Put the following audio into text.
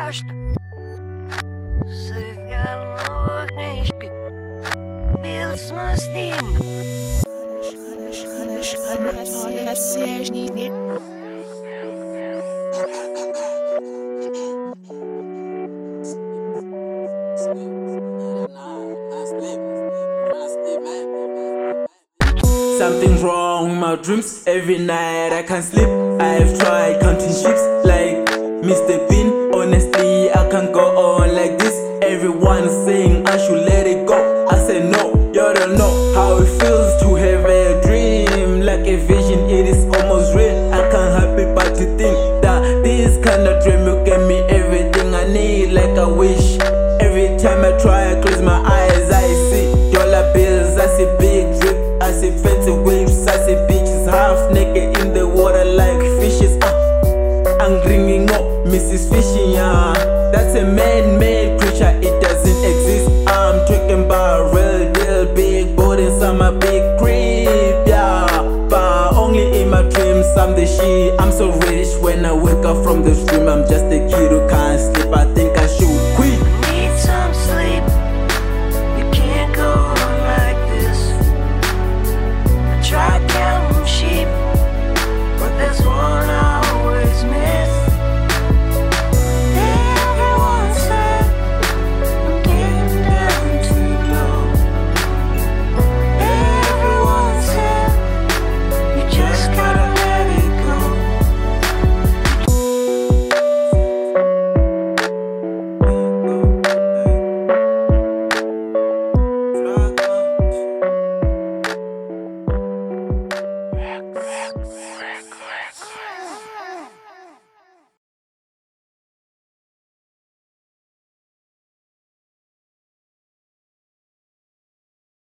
страшно. Совершенно книжки без мостин. Something's wrong with my dreams. Every night I can't sleep. I've tried counting sheep like Mr. Bean. Honestly, I can't go on like this. Everyone's saying I should let it go. I say no, you don't know how it feels to have a dream. Like a vision, it is almost real. I can't help it but to think that this kind of dream will give me everything I need. Like I wish. Every time I try, I close my eyes, I see dollar bills, I see big drip, I see fancy waves, I see beaches half naked in the water like fishes. I'm bringing up Mrs. Fishing, yeah. That's a man-made creature, it doesn't exist. I'm talking about real deal, big boat inside my big crib, yeah. But only in my dreams I'm the shit. I'm so rich when I wake up from the dream. I'm just a kid who can't sleep. I think I should quit. Need some sleep. You can't go on like this. I try counting sheep, but there's one I always miss. Everyone said I'm getting down too low. Everyone said you just gotta let it go. Record.